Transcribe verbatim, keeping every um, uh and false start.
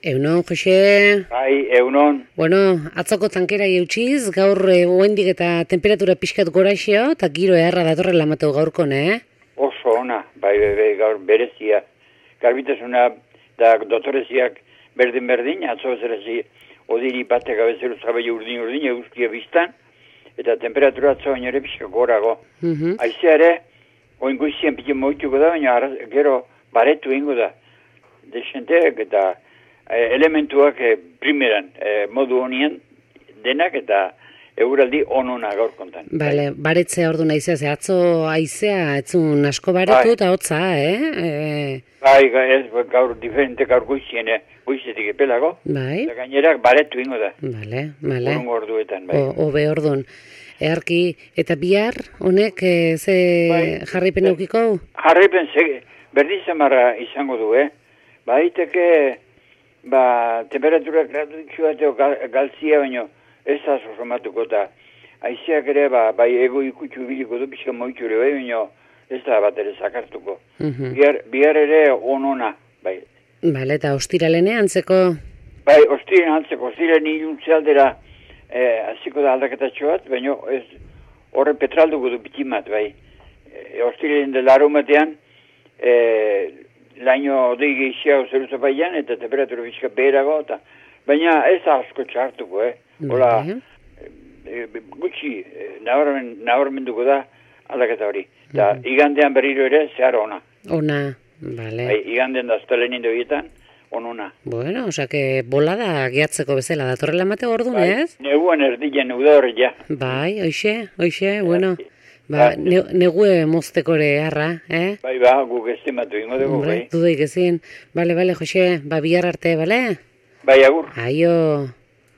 Eunon, Jose. Bai, eunon. Bueno, atzoko tankera eutxiz, gaur oendik eta temperatura pixkat goraxeo, eta giro eharra datorrela mateu gaurkon, eh? Oso ona, bai, bai, bai, gaur berezia. Garbitasuna da dotoreziak berdin-berdin, atzo bezalazi odiri batek abezeru zabai urdin-urdin, eguzkia biztan, eta temperatura atzo baino ere pixka gorago. Uh -huh. Aizea ere, oingoizien piti moituko da, baina arraz, gero baretu ingo da. Desenteak eta eh, elementuak eh, primeran, eh, modu honien denak eta euraldi onona gaur kontan. Bale, baretzea ordu naizea, ze atzo aizea, etzun asko baretu eta hotza, eh? E... Bai, ez, gaur diferente gaur goizien, eh, goizetik epelago. Bai. Eta gainerak baretu ingo da. Bale, bale. Urrungo orduetan, bai. O, obe ordun. Earki, eta bihar, honek, e, ze bai, jarripen eukiko? Jarripen, ze, berdin zamarra izango du, eh? Baiteke, ba, temperatura gradutxuateo gal, galtzia baino, ez da sosomatuko eta aizeak ere, ba, bai ego ikutxu biliko du, pixka moitxure, bai, baino, ez da bat ere zakartuko. Uh -huh. bihar, bihar ere onona, bai. Bale, eta ostiralene antzeko? Bai, ostiren antzeko, ostiren iluntze aldera, eh, aziko da aldaketatxo bat, baino, ez, horre petralduko du bitimat, bai. E, ostiren de laro matean, eh, laino odei gehiago zeru zapaian, eta temperatura bizka beherago, eta, baina ez asko txartuko, eh? Hola, e, e, gutxi, e, nabarmenduko da aldaketa hori. Eta mm -hmm. igandean berriro ere, zehar ona. Ona, bale. Bai, igandean da astelenin horietan, onuna. Bueno, osea, que bolada gehatzeko bezala, datorrela mate ordu, bai, ez? Neguan erdilen, neuda hori ja. Bai, oixe, oixe, bueno. Ba, ne, negue moztekore harra, eh? Bai, ba, guk estimatu ingo dugu, bai. Dudaik ezin. Bale, bale, Jose, ba, bihar arte, bale? Bai, agur. Aio.